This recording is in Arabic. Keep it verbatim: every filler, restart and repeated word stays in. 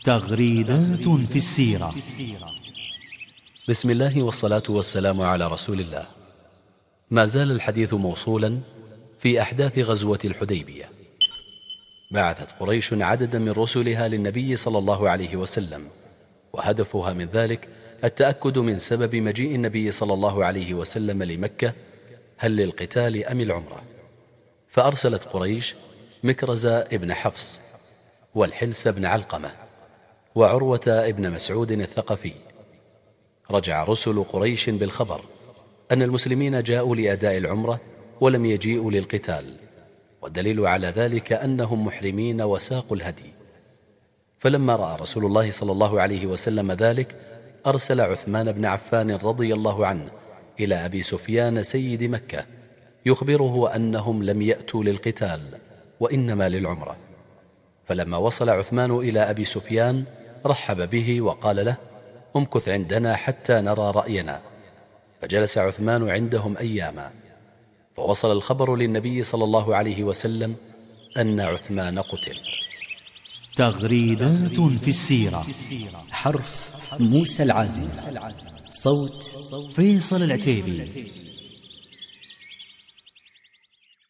تغريدات في السيرة. بسم الله والصلاة والسلام على رسول الله. ما زال الحديث موصولا في أحداث غزوة الحديبية. بعثت قريش عددا من رسلها للنبي صلى الله عليه وسلم، وهدفها من ذلك التأكد من سبب مجيء النبي صلى الله عليه وسلم لمكة، هل للقتال أم العمرة. فأرسلت قريش مكرز ابن حفص، والحلس بن علقمة، وعروة ابن مسعود الثقفي. رجع رسل قريش بالخبر أن المسلمين جاءوا لأداء العمرة ولم يجيئوا للقتال، والدليل على ذلك أنهم محرمين وساقوا الهدي. فلما رأى رسول الله صلى الله عليه وسلم ذلك، أرسل عثمان بن عفان رضي الله عنه إلى أبي سفيان سيد مكة يخبره أنهم لم يأتوا للقتال وإنما للعمرة. فلما وصل عثمان إلى أبي سفيان رحب به وقال له: امكث عندنا حتى نرى رأينا. فجلس عثمان عندهم أياما، فوصل الخبر للنبي صلى الله عليه وسلم أن عثمان قتل. تغريدات في السيرة. حرف موسى العازم، صوت فيصل العتيبي.